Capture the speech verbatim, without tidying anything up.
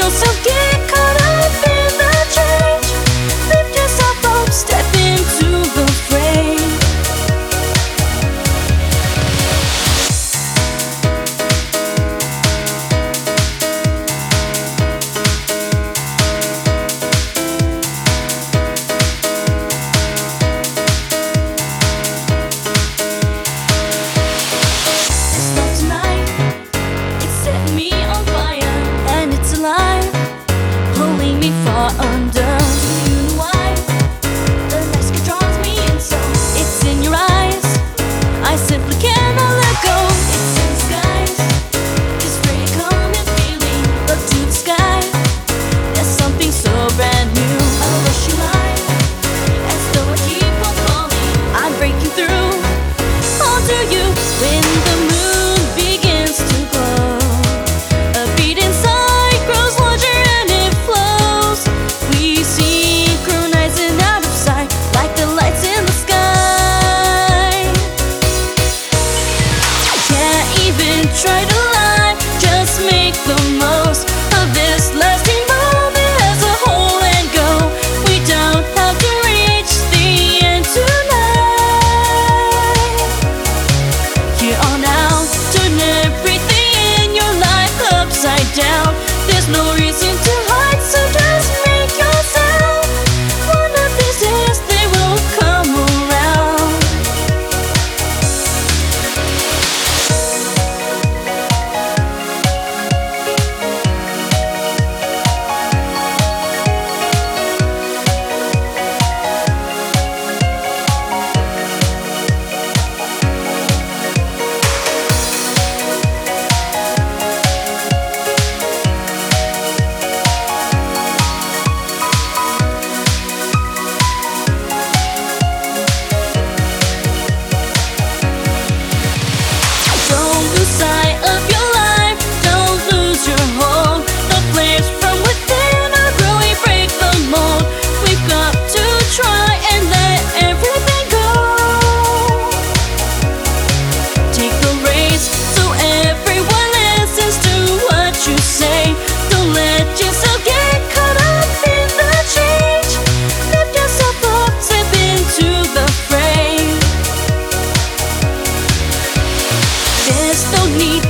yourself get caught up in the change. Lift yourself up, step into the frame. Under. Do you know why? The mask draws me in so. It's in your eyes. I simply cannot let go. It's in disguise. This very common feeling. Up to the sky. There's something so brand new. I rush you line as though I keep on falling. I'm breaking through onto you when the moon begins to glow. A beat inside grows larger. Try to lie, just make the most of this lasting moment as a whole and go. We don't have to reach the end tonight. Here on out, turn everything in your life upside down. There's no reason to hide, so just make yourself. One of these days they will come around. Sight of your life, don't lose your hold. The flames from within are growing, break the mold. We've got to try and let everything go. Take the reins so everyone listens to what you say. Don't let yourself get caught up in the change. Lift yourself up, step into the frame. There's no need